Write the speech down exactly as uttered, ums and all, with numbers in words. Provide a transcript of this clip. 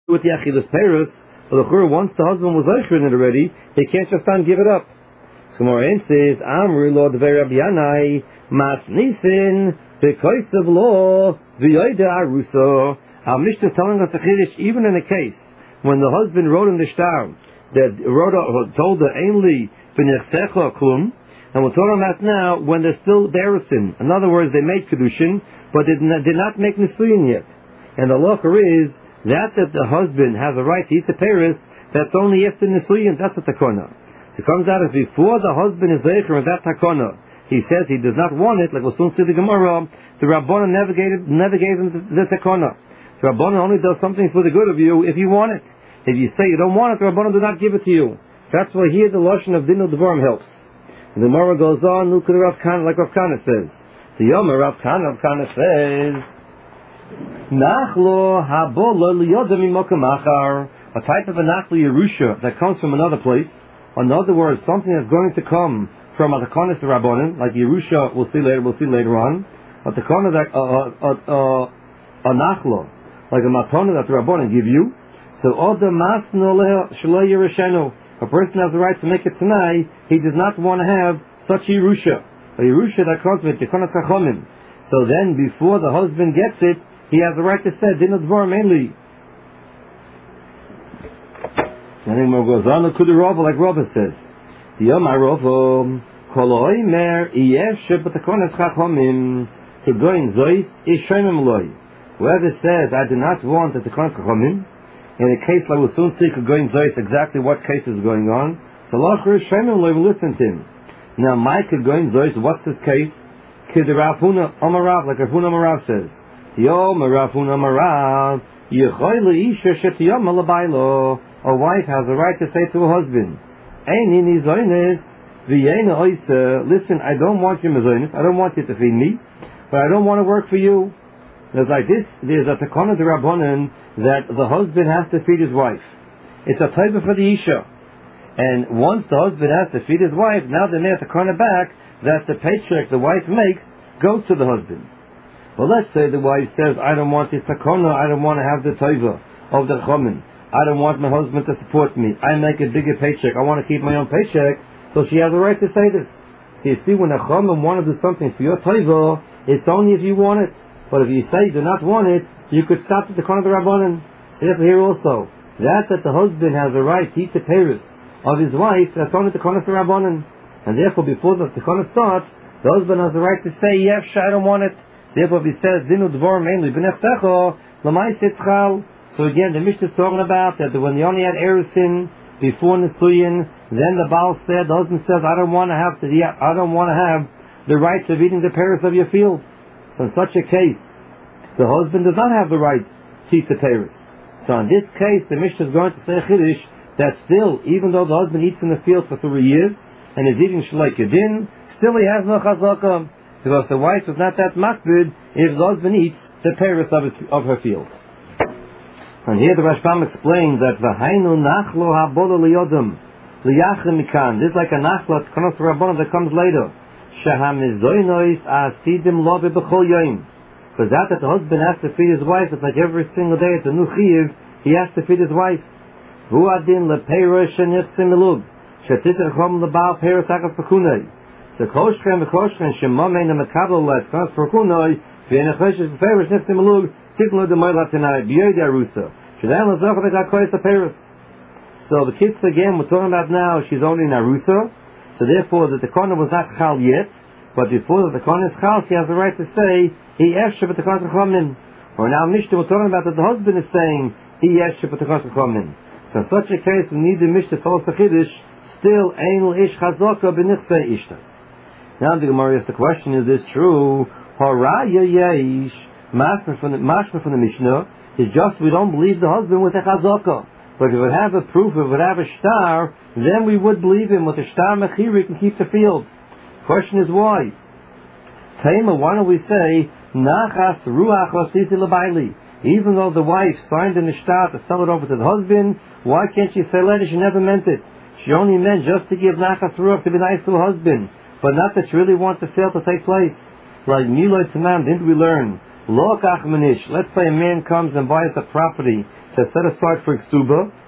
with the Achilles Paris, but once the husband was Eichrin it already, he can't just not give it up. So Gemara says, Amru lo Devei Rabbi Yanai, Mas Nisin, Bekoisav lo, V'yoida Aruso. Our Mishnah is telling us a Chiddush, even in a case when the husband wrote in the shtar that wrote, told her ainly V'nechsecha klum, and we're talking about now when they're still Beresin. In other words, they made Kedushin, but did not, did not make Nisuyin yet. And the locher is that that the husband has a right to eat the Paris, that's only after Nisuyin, that's a takona. So it comes out as before the husband is Zeicher of that takona, he says he does not want it, like we'll soon see the Gemara, the Rabbanan never gave, never gave him the, the takona. The Rabbanan only does something for the good of you if you want it. If you say you don't want it, the Rabbanan do not give it to you. That's why here the Lashon of Dinu Devarim helps. And the Gemara goes on, look at Rav Kana, like Rav Kana says. The Yom Rav Kana, Rav Kana says, Nachlo habolo liyodem imokam achar, a type of a nachlo Yerusha that comes from another place. In other words, something that's going to come from a takonis Rabbanan, like Yerusha, we'll see later, we'll see later on. A takonis that a a a a nachlo, like a matona that the Rabbanan give you. So oda masno shelo Yerushenu. A person has the right to make it tonight. He does not want to have such Yerusha, a Yerusha that comes with takonis chachomim. So then, before the husband gets it, he has the right to say Din Dvar mainly. And then goes on to the Rava, like Rava says, the Yom HaRava Kol Oimer Yesh B'Takonas Chachomim Kegoin Zois Ish Shemim Loi. Whoever says I do not want the Takonas Chachomim, in a case like we'll soon see Kegoin Zois exactly what case is going on, so Lachar Ish Shemim Loi will listen to him. Now my Kegoin Zois, what's this case? Kid Rav Huna Amarav, like Rav Huna Amarav says. Yom Rav Huna Amarav Yechoy Isha Shetiyom Alabaylo. A wife has a right to say to her husband, Eini Zoynes V'yena Oisa. Listen, I don't want you Mazoynes, I don't want you to feed me, but I don't want to work for you. There's like this, there's a Takana de Rabbanan that the husband has to feed his wife. It's a type for the Isha. And once the husband has to feed his wife, now they made a Takana back that the paycheck the wife makes goes to the husband. Well, let's say the wife says, I don't want this Takana, I don't want to have the Taiva of the Chomin. I don't want my husband to support me. I make a bigger paycheck. I want to keep my own paycheck. So she has a right to say this. So you see, when a Chomin want to do something for your Taiva, it's only if you want it. But if you say you do not want it, you could stop at the Kohen Rabbanan. Therefore here also, that that the husband has a right to eat the payers of his wife, that's only the Kohen Rabbanan. And therefore before the Kohen starts, the husband has the right to say, yes, I don't want it. Therefore if he says, Dinu Dvar mainly, B'neftecho, L'mai Sitzchal. So again, the Mishnah is talking about that when they only had Erusin before Nisuyin, then the Baal said, the husband says, I don't want to have to, I don't want to have the rights of eating the payers of your field. So in such a case, the husband does not have the right to eat the payers. So in this case, the Mishnah is going to say Chiddush that still, even though the husband eats in the field for three years and is eating Shalai Kedin, still he has no Chazakah, because the wife is not that makbid if the husband eats the payers of, his, of her field. And here the Rashbam explains that v'hainu nachlo habodo liyodem liyachem mikan. This is like a nachlo konos rabbanon that comes later. Shehamizoynois asidim lo b'bechol yoyim. For that that the husband has to feed his wife, it's like every single day it's a new chiyuv, he has to feed his wife. Hu adin lepeiro shenetzim elug shetitachom lebal peiro takas pekunei. The koshchen v'koshchen shemamein amekabel let konos pekunei v'enechoshes peiro shenetzim elug. So the kids again we're talking about now, she's only in Arusa, so therefore the Takana was not Chal yet, but before the Takana is Chal, she has the right to say, He Eshe B'Takana Chachamim. Or now Mishnah we're talking about that the husband is saying, He Eshe B'Takana Chachamim. So in such a case, we need the Mishnah to follow the Chiddush, still Einul Ish Chazaka B'Nichsei Ishta. Now the Gemara asks the question, is this true? Haraya Yesh. Mashma from the Mashma from the Mishnah is just we don't believe the husband with a chazaka. But if it would have a proof, if it would have a shtar, then we would believe him with a shtar mechiri can keep the field. Question is why? Taima, why don't we say nachas ruach lasisi labaili? Even though the wife signed in the shtar to sell it over to the husband, why can't she say later she never meant it? She only meant just to give nachas ruach to be nice to her husband, but not that she really wants the sale to take place. Like Miloi Tanam, didn't we learn? Let's say a man comes and buys a property that's set aside for Ksuba,